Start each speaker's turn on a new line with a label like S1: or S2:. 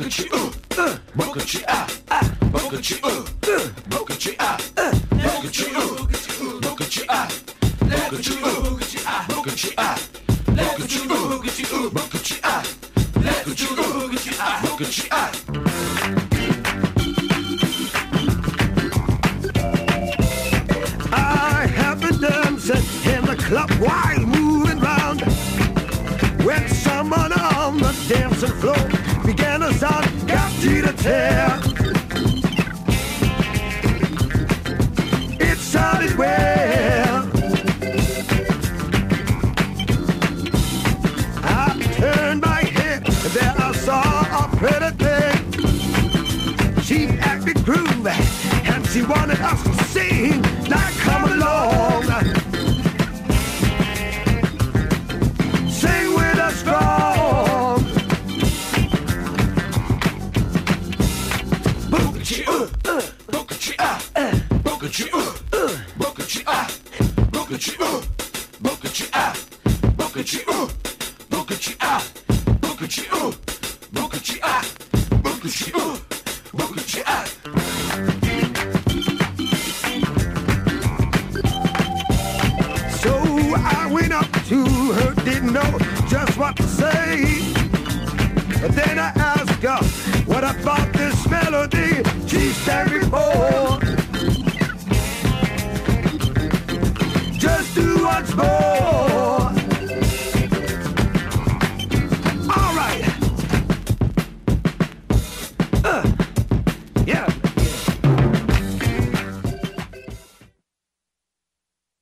S1: Bokuchi, Bokuchi, Bokuchi, Bokuchi, Bokuchi, Bokuchi, Bokuchi, Bokuchi,
S2: I have been dancing in the club while moving round when someone on the dancing floor began to sound empty to tear. It sounded well. I turned my head and there I saw a pretty thing. She acted groovy and she wanted us to sing. Now come along, sing with us strong.
S1: Bokuchi, Bokuchi, Bokuchi, Bokuchi, Bokuchi, Bokuchi, Bokuchi, Bokuchi, Bokuchi, Bokuchi, Bokuchi, Bokuchi.
S2: So I went up to her, didn't know just what to say. But then I asked her what about this melody she sang before. Just do once more.